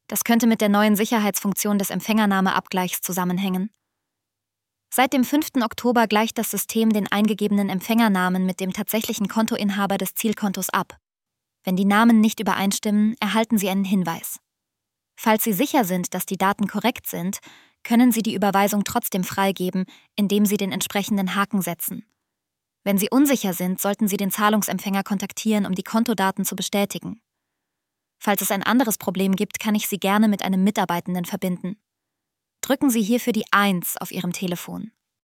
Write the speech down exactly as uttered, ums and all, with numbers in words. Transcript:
Das könnte mit der neuen Sicherheitsfunktion des Empfängernameabgleichs zusammenhängen. Seit dem fünften Oktober gleicht das System den eingegebenen Empfängernamen mit dem tatsächlichen Kontoinhaber des Zielkontos ab. Wenn die Namen nicht übereinstimmen, erhalten Sie einen Hinweis. Falls Sie sicher sind, dass die Daten korrekt sind, können Sie die Überweisung trotzdem freigeben, indem Sie den entsprechenden Haken setzen. Wenn Sie unsicher sind, sollten Sie den Zahlungsempfänger kontaktieren, um die Kontodaten zu bestätigen. Falls es ein anderes Problem gibt, kann ich Sie gerne mit einem Mitarbeitenden verbinden. Drücken Sie hierfür die eins auf Ihrem Telefon.